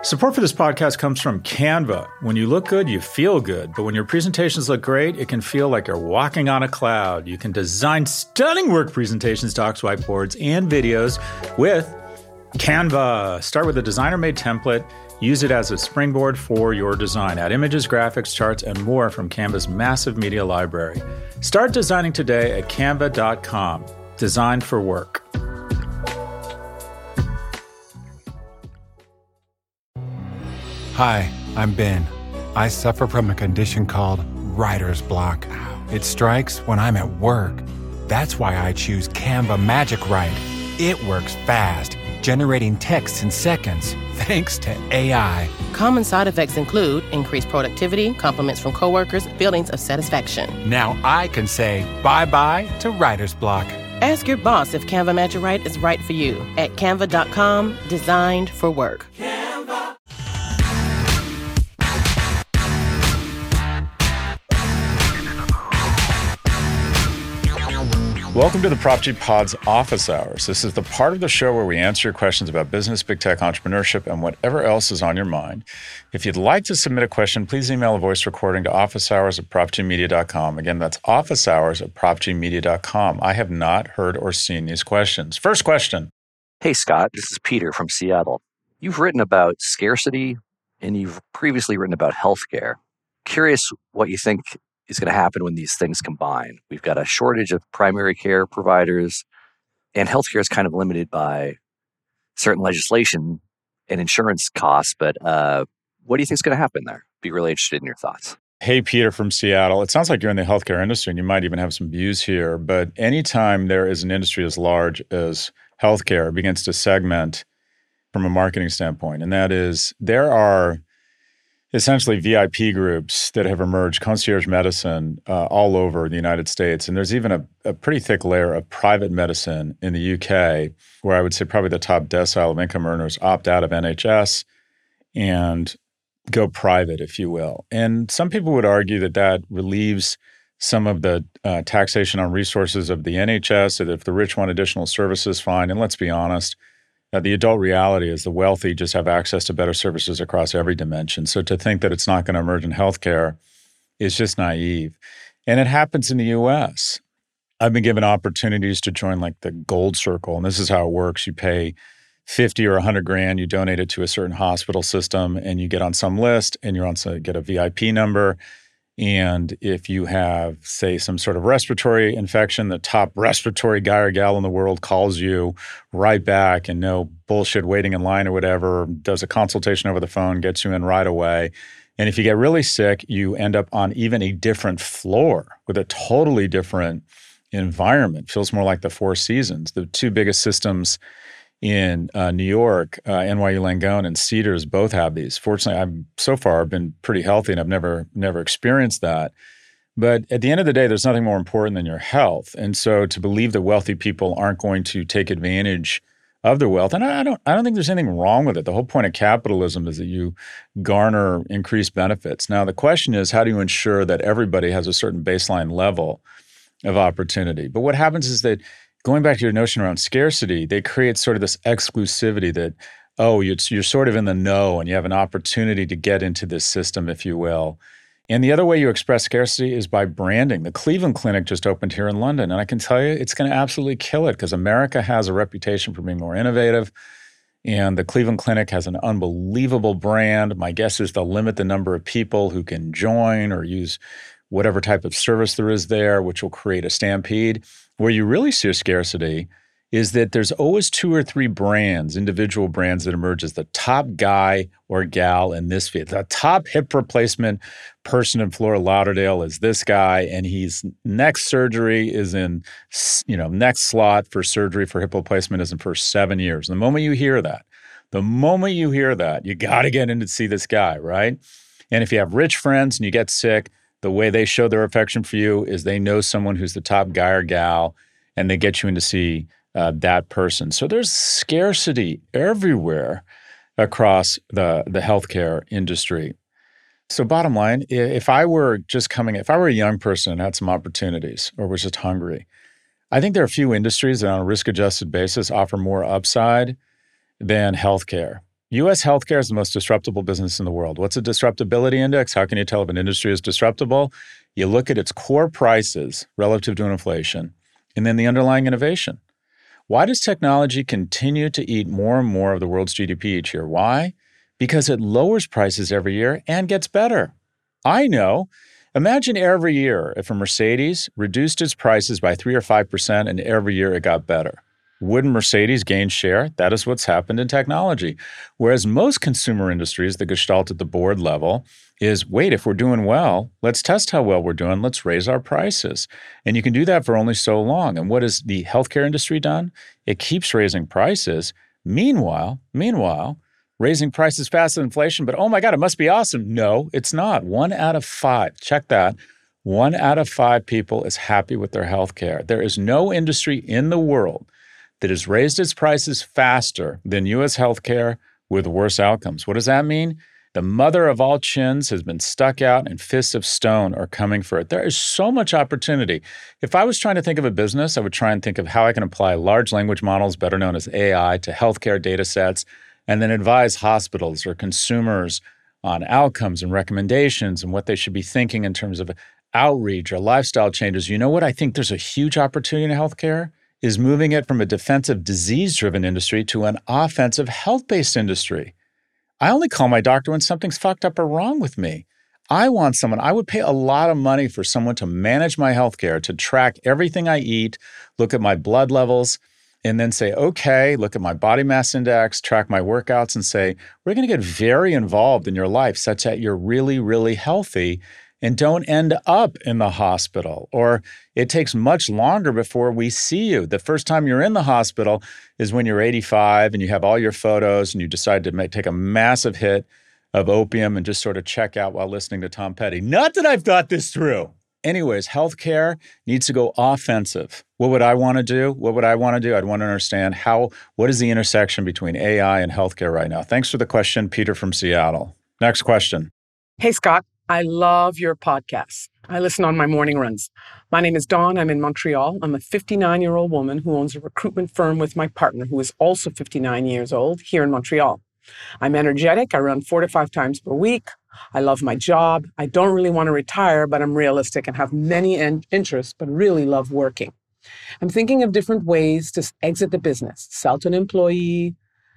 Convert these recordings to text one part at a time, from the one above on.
Support for this podcast comes from Canva. When you look good, you feel good. But when your presentations look great, it can feel like you're walking on a cloud. You can design stunning work presentations, docs, whiteboards, and videos with Canva. Start with a designer-made template. Use it as a springboard for your design. Add images, graphics, charts, and more from Canva's massive media library. Start designing today at canva.com. Designed for work. Hi, I'm Ben. I suffer from a condition called writer's block. It strikes when I'm at work. That's why I choose Canva Magic Write. It works fast, generating text in seconds, thanks to AI. Common side effects include increased productivity, compliments from coworkers, feelings of satisfaction. Now I can say bye-bye to writer's block. Ask your boss if Canva Magic Write is right for you at canva.com, designed for work. Welcome to the Prop G Pod's Office Hours. This is the part of the show where we answer your questions about business, big tech, entrepreneurship, and whatever else is on your mind. If you'd like to submit a question, please email a voice recording to officehours@propgmedia.com. Again, that's officehours@propgmedia.com. I have not heard or seen these questions. First question. Hey, Scott, this is Peter from Seattle. You've written about scarcity, and you've previously written about healthcare. Curious what you think is going to happen when these things combine. We've got a shortage of primary care providers, and healthcare is kind of limited by certain legislation and insurance costs. But what do you think is going to happen there? Be really interested in your thoughts. Hey, Peter from Seattle. It sounds like you're in the healthcare industry, and you might even have some views here. But anytime there is an industry as large as healthcare, it begins to segment from a marketing standpoint. And that is, there are essentially VIP groups that have emerged, concierge medicine, all over the United States. And there's even a pretty thick layer of private medicine in the UK, where I would say probably the top decile of income earners opt out of NHS and go private, if you will. And some people would argue that that relieves some of the taxation on resources of the NHS, so that if the rich want additional services, fine. And let's be honest, the adult reality is the wealthy just have access to better services across every dimension. So to think that it's not going to emerge in healthcare is just naive. And it happens in the US. I've been given opportunities to join like the Gold Circle, and this is how it works. You pay 50 or 100 grand, you donate it to a certain hospital system, and you get on some list, and you're on get a VIP number. And if you have, say, some sort of respiratory infection, the top respiratory guy or gal in the world calls you right back, and no bullshit waiting in line or whatever, does a consultation over the phone, gets you in right away. And if you get really sick, you end up on even a different floor with a totally different environment. Feels more like the Four Seasons. The two biggest systems in New York, NYU Langone and Cedars both have these. Fortunately, I've so far been pretty healthy and I've never experienced that. But at the end of the day, there's nothing more important than your health. And so to believe that wealthy people aren't going to take advantage of their wealth, and I don't think there's anything wrong with it. The whole point of capitalism is that you garner increased benefits. Now, the question is, how do you ensure that everybody has a certain baseline level of opportunity? But what happens is that, going back to your notion around scarcity, they create sort of this exclusivity that, oh, you're sort of in the know and you have an opportunity to get into this system, if you will. And the other way you express scarcity is by branding. The Cleveland Clinic just opened here in London, and I can tell you it's going to absolutely kill it because America has a reputation for being more innovative, and the Cleveland Clinic has an unbelievable brand. My guess is they'll limit the number of people who can join or use whatever type of service there is there, which will create a stampede. Where you really see a scarcity is that there's always two or three brands, individual brands that emerge as the top guy or gal in this field. The top hip replacement person in Fort Lauderdale is this guy, and he's next surgery is in, next slot for surgery for hip replacement is in for 7 years. The moment you hear that, you got to get in to see this guy, right? And if you have rich friends and you get sick, the way they show their affection for you is they know someone who's the top guy or gal, and they get you in to see that person. So there's scarcity everywhere across the healthcare industry. So bottom line, if I were a young person and had some opportunities or was just hungry, I think there are a few industries that on a risk-adjusted basis offer more upside than healthcare. U.S. healthcare is the most disruptible business in the world. What's a disruptibility index? How can you tell if an industry is disruptible? You look at its core prices relative to inflation, and then the underlying innovation. Why does technology continue to eat more and more of the world's GDP each year? Why? Because it lowers prices every year and gets better. I know. Imagine every year if a Mercedes reduced its prices by 3 or 5% and every year it got better. Wouldn't Mercedes gain share? That is what's happened in technology. Whereas most consumer industries, the gestalt at the board level, is, wait, if we're doing well, let's test how well we're doing, let's raise our prices. And you can do that for only so long. And what has the healthcare industry done? It keeps raising prices. Meanwhile, raising prices faster than inflation, but oh my God, it must be awesome. No, it's not. 1 out of 5, check that. 1 out of 5 people is happy with their healthcare. There is no industry in the world that has raised its prices faster than U.S. healthcare with worse outcomes. What does that mean? The mother of all chins has been stuck out and fists of stone are coming for it. There is so much opportunity. If I was trying to think of a business, I would try and think of how I can apply large language models, better known as AI, to healthcare data sets, and then advise hospitals or consumers on outcomes and recommendations and what they should be thinking in terms of outreach or lifestyle changes. You know what? I think there's a huge opportunity in healthcare is moving it from a defensive disease-driven industry to an offensive health-based industry. I only call my doctor when something's fucked up or wrong with me. I would pay a lot of money for someone to manage my healthcare, to track everything I eat, look at my blood levels, and then say, okay, look at my body mass index, track my workouts, and say, we're going to get very involved in your life such that you're really, really healthy and don't end up in the hospital. Or it takes much longer before we see you. The first time you're in the hospital is when you're 85 and you have all your photos and you decide to take a massive hit of opium and just sort of check out while listening to Tom Petty. Not that I've thought this through. Anyways, healthcare needs to go offensive. What would I want to do? I'd want to understand what is the intersection between AI and healthcare right now? Thanks for the question, Peter from Seattle. Next question. Hey, Scott. I love your podcast. I listen on my morning runs. My name is Dawn. I'm in Montreal. I'm a 59-year-old woman who owns a recruitment firm with my partner, who is also 59 years old, here in Montreal. I'm energetic. I run 4 to 5 times per week. I love my job. I don't really want to retire, but I'm realistic and have many interests, but really love working. I'm thinking of different ways to exit the business, sell to an employee,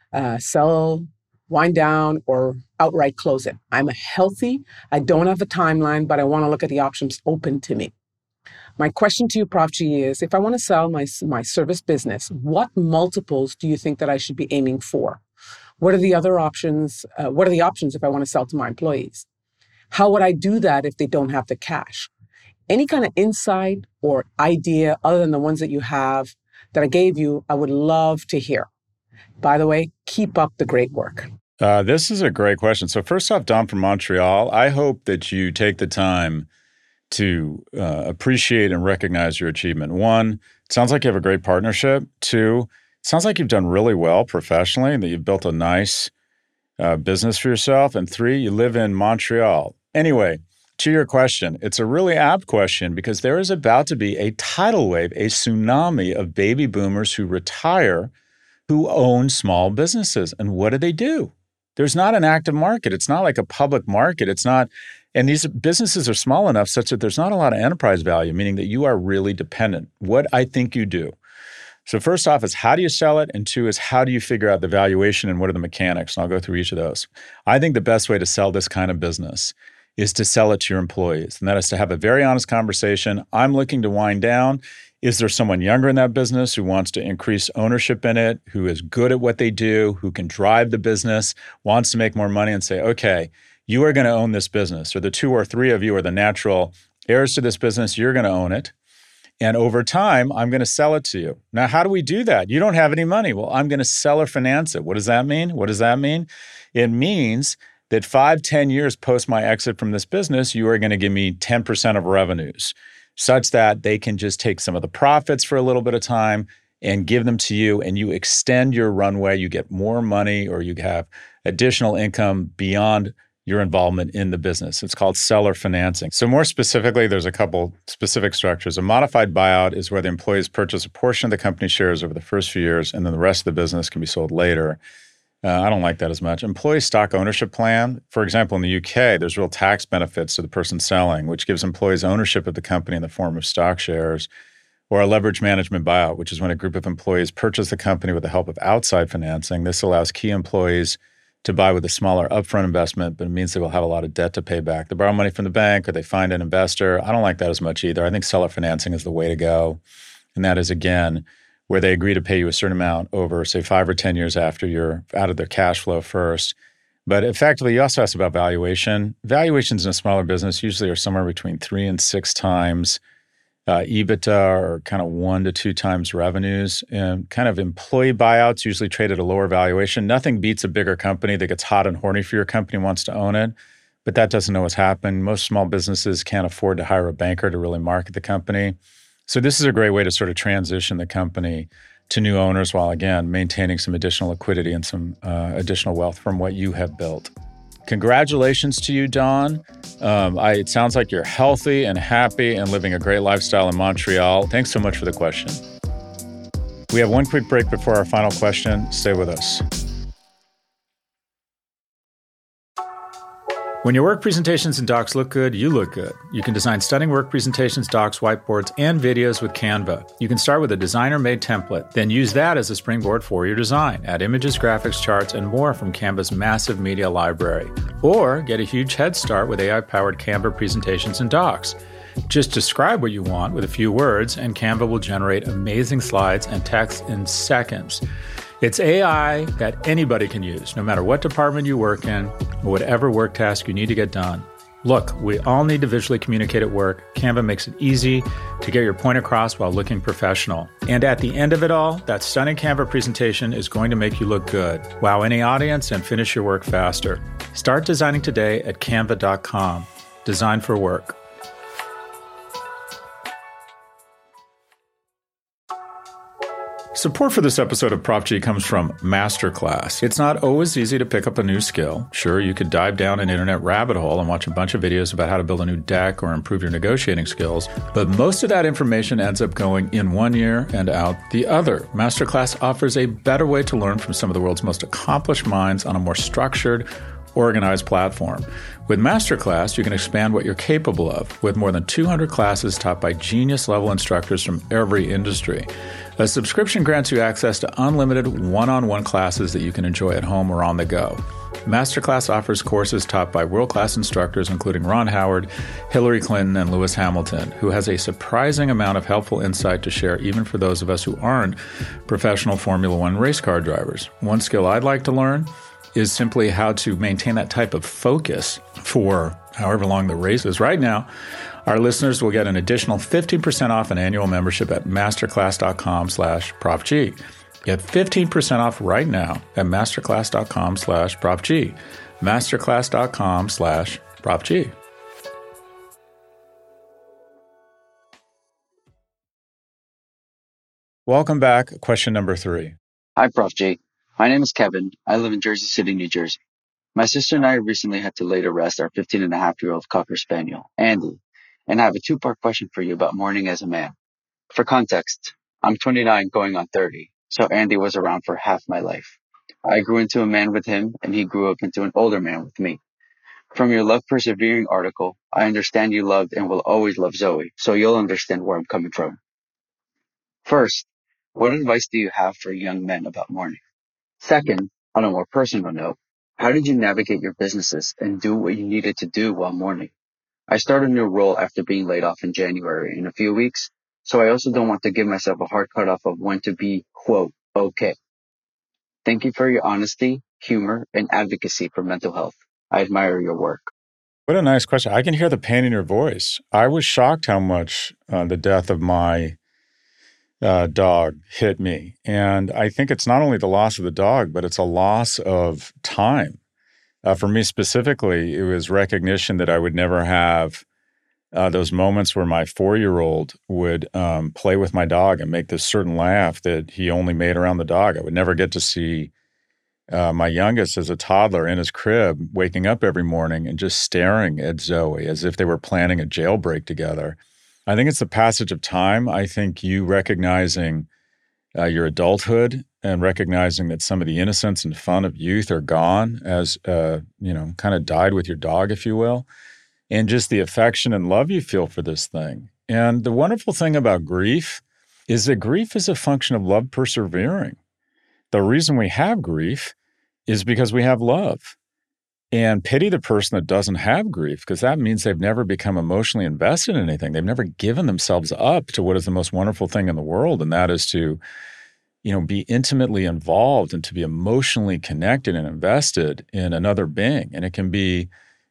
wind down, or outright close it. I'm healthy. I don't have a timeline, but I want to look at the options open to me. My question to you, Prof. G, is if I want to sell my service business, what multiples do you think that I should be aiming for? What are the other options? What are the options if I want to sell to my employees? How would I do that if they don't have the cash? Any kind of insight or idea other than the ones that you have that I gave you, I would love to hear. By the way, keep up the great work. This is a great question. So first off, Don from Montreal, I hope that you take the time to appreciate and recognize your achievement. 1, it sounds like you have a great partnership. 2, it sounds like you've done really well professionally and that you've built a nice business for yourself. And 3, you live in Montreal. Anyway, to your question, it's a really apt question because there is about to be a tidal wave, a tsunami of baby boomers who retire who own small businesses. And what do? There's not an active market. It's not like a public market. It's not, and these businesses are small enough such that there's not a lot of enterprise value, meaning that you are really dependent. What I think you do. So first off is how do you sell it? And 2 is how do you figure out the valuation and what are the mechanics? And I'll go through each of those. I think the best way to sell this kind of business is to sell it to your employees. And that is to have a very honest conversation. I'm looking to wind down. Is there someone younger in that business who wants to increase ownership in it, who is good at what they do, who can drive the business, wants to make more money and say, okay, you are going to own this business, or the 2 or 3 of you are the natural heirs to this business, you're going to own it. And over time, I'm going to sell it to you. Now, how do we do that? You don't have any money. Well, I'm going to sell or finance it. What does that mean? It means that 5-10 years post my exit from this business, you are going to give me 10% of revenues, such that they can just take some of the profits for a little bit of time and give them to you, and you extend your runway. You get more money or you have additional income beyond your involvement in the business. It's called seller financing. So more specifically, there's a couple specific structures. A modified buyout is where the employees purchase a portion of the company shares over the first few years, and then the rest of the business can be sold later. I don't like that as much. Employee stock ownership plan, for example, in the UK, there's real tax benefits to the person selling, which gives employees ownership of the company in the form of stock shares, or a leverage management buyout, which is when a group of employees purchase the company with the help of outside financing. This allows key employees to buy with a smaller upfront investment, but it means they will have a lot of debt to pay back. They borrow money from the bank or they find an investor. I don't like that as much either. I think seller financing is the way to go. And that is, again, where they agree to pay you a certain amount over, say, 5 or 10 years after you're out of their cash flow first. But effectively, you also asked about valuation. Valuations in a smaller business usually are somewhere between 3 and 6 times EBITDA, or kind of 1 to 2 times revenues. And kind of employee buyouts usually trade at a lower valuation. Nothing beats a bigger company that gets hot and horny for your company and wants to own it, but that doesn't know what's happened. Most small businesses can't afford to hire a banker to really market the company. So this is a great way to sort of transition the company to new owners while, again, maintaining some additional liquidity and some additional wealth from what you have built. Congratulations to you, Don. It sounds like you're healthy and happy and living a great lifestyle in Montreal. Thanks so much for the question. We have one quick break before our final question. Stay with us. When your work presentations and docs look good, you look good. You can design stunning work presentations, docs, whiteboards, and videos with Canva. You can start with a designer-made template, then use that as a springboard for your design. Add images, graphics, charts, and more from Canva's massive media library. Or get a huge head start with AI-powered Canva presentations and docs. Just describe what you want with a few words, and Canva will generate amazing slides and text in seconds. It's AI that anybody can use, no matter what department you work in or whatever work task you need to get done. Look, we all need to visually communicate at work. Canva makes it easy to get your point across while looking professional. And at the end of it all, that stunning Canva presentation is going to make you look good, wow any audience, and finish your work faster. Start designing today at canva.com. Design for work. Support for this episode of Prop G comes from Masterclass. It's not always easy to pick up a new skill. Sure, you could dive down an internet rabbit hole and watch a bunch of videos about how to build a new deck or improve your negotiating skills, but most of that information ends up going in one ear and out the other. Masterclass offers a better way to learn from some of the world's most accomplished minds on a more structured, organized platform. With Masterclass, you can expand what you're capable of with more than 200 classes taught by genius-level instructors from every industry. A subscription grants you access to unlimited one-on-one classes that you can enjoy at home or on the go. Masterclass offers courses taught by world-class instructors including Ron Howard, Hillary Clinton, and Lewis Hamilton, who has a surprising amount of helpful insight to share even for those of us who aren't professional Formula One race car drivers. One skill I'd like to learn is simply how to maintain that type of focus for however long the race is. Right now, our listeners will get an additional 15% off an annual membership at masterclass.com/PropG. Get 15% off right now at masterclass.com/PropG. Masterclass.com/PropG. Welcome back. Question number 3. Hi, Prof. G. My name is Kevin. I live in Jersey City, New Jersey. My sister and I recently had to lay to rest our 15-and-a-half-year-old Cocker Spaniel, Andy, and I have a 2-part question for you about mourning as a man. For context, I'm 29 going on 30, so Andy was around for half my life. I grew into a man with him, and he grew up into an older man with me. From your Love Persevering article, I understand you loved and will always love Zoe, so you'll understand where I'm coming from. First, what advice do you have for young men about mourning? Second, on a more personal note, how did you navigate your businesses and do what you needed to do while mourning? I start a new role after being laid off in January in a few weeks, so I also don't want to give myself a hard cutoff of when to be, quote, okay. Thank you for your honesty, humor, and advocacy for mental health. I admire your work. What a nice question. I can hear the pain in your voice. I was shocked how much the death of my dog hit me. And I think it's not only the loss of the dog, but it's a loss of time. For me specifically, it was recognition that I would never have those moments where my 4-year-old would play with my dog and make this certain laugh that he only made around the dog. I would never get to see my youngest as a toddler in his crib, waking up every morning and just staring at Zoe as if they were planning a jailbreak together. I think it's the passage of time. I think you recognizing your adulthood and recognizing that some of the innocence and fun of youth are gone as, kind of died with your dog, if you will, and just the affection and love you feel for this thing. And the wonderful thing about grief is that grief is a function of love persevering. The reason we have grief is because we have love. And pity the person that doesn't have grief, because that means they've never become emotionally invested in anything. They've never given themselves up to what is the most wonderful thing in the world, and that is to, be intimately involved and to be emotionally connected and invested in another being. And it can be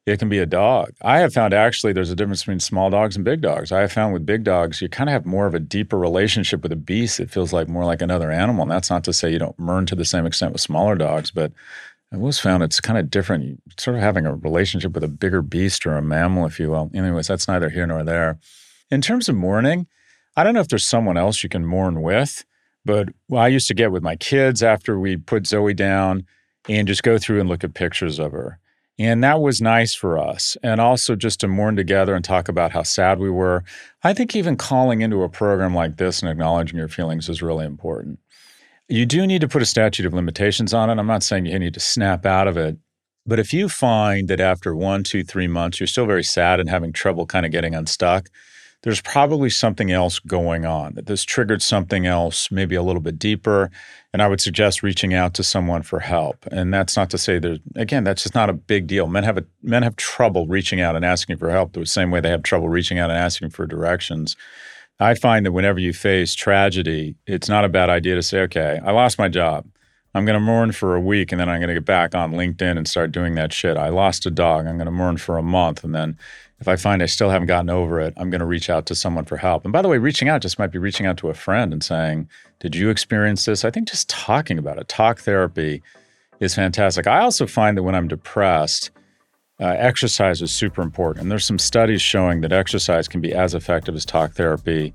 a dog. I have found actually there's a difference between small dogs and big dogs. I have found with big dogs, you kind of have more of a deeper relationship with a beast. It feels like more like another animal. And that's not to say you don't learn to the same extent with smaller dogs, but I've always found it's kind of different. You're sort of having a relationship with a bigger beast or a mammal, if you will. Anyways, that's neither here nor there. In terms of mourning, I don't know if there's someone else you can mourn with, but I used to get with my kids after we put Zoe down and just go through and look at pictures of her. And that was nice for us. And also just to mourn together and talk about how sad we were. I think even calling into a program like this and acknowledging your feelings is really important. You do need to put a statute of limitations on it. I'm not saying you need to snap out of it. But if you find that after 1, 2, 3 months, you're still very sad and having trouble kind of getting unstuck, there's probably something else going on, that this triggered something else, maybe a little bit deeper. And I would suggest reaching out to someone for help. And that's not to say that's just not a big deal. Men have trouble reaching out and asking for help the same way they have trouble reaching out and asking for directions. I find that whenever you face tragedy, it's not a bad idea to say, okay, I lost my job. I'm going to mourn for a week, and then I'm going to get back on LinkedIn and start doing that shit. I lost a dog. I'm going to mourn for a month. And then if I find I still haven't gotten over it, I'm going to reach out to someone for help. And by the way, reaching out just might be reaching out to a friend and saying, did you experience this? I think just talking about it, talk therapy is fantastic. I also find that when I'm depressed, exercise is super important. And there's some studies showing that exercise can be as effective as talk therapy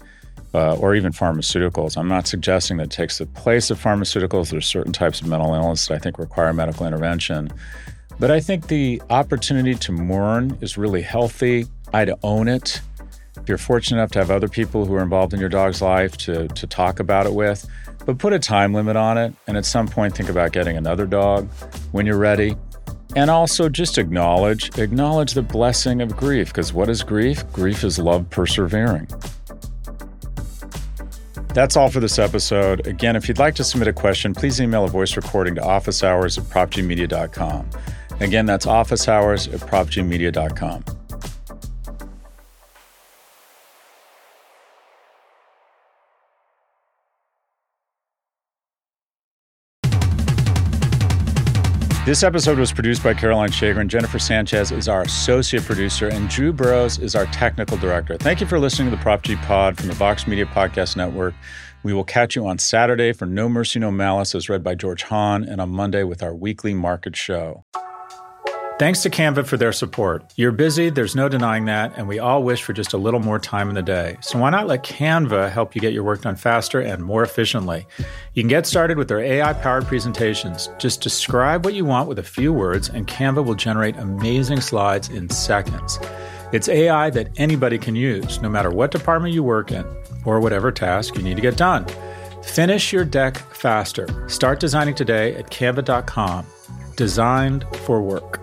or even pharmaceuticals. I'm not suggesting that it takes the place of pharmaceuticals. There's certain types of mental illness that I think require medical intervention. But I think the opportunity to mourn is really healthy. I'd own it. If you're fortunate enough to have other people who are involved in your dog's life to talk about it with, but put a time limit on it. And at some point, think about getting another dog when you're ready. And also just acknowledge the blessing of grief, because what is grief? Grief is love persevering. That's all for this episode. Again, if you'd like to submit a question, please email a voice recording to officehours@propgmedia.com. Again, that's officehours@propgmedia.com. This episode was produced by Caroline Shagrin. Jennifer Sanchez is our associate producer, and Drew Burrows is our technical director. Thank you for listening to the Prop G Pod from the Vox Media Podcast Network. We will catch you on Saturday for No Mercy, No Malice, as read by George Hahn, and on Monday with our weekly market show. Thanks to Canva for their support. You're busy, there's no denying that, and we all wish for just a little more time in the day. So why not let Canva help you get your work done faster and more efficiently? You can get started with their AI-powered presentations. Just describe what you want with a few words, and Canva will generate amazing slides in seconds. It's AI that anybody can use, no matter what department you work in, or whatever task you need to get done. Finish your deck faster. Start designing today at canva.com. Designed for work.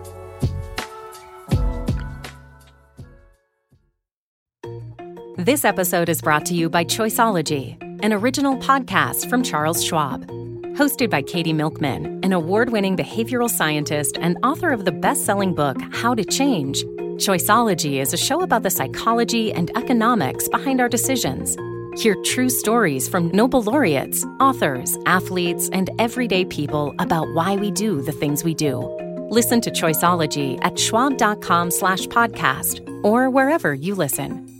This episode is brought to you by Choiceology, an original podcast from Charles Schwab. Hosted by Katie Milkman, an award-winning behavioral scientist and author of the best-selling book, How to Change, Choiceology is a show about the psychology and economics behind our decisions. Hear true stories from Nobel laureates, authors, athletes, and everyday people about why we do the things we do. Listen to Choiceology at schwab.com/podcast or wherever you listen.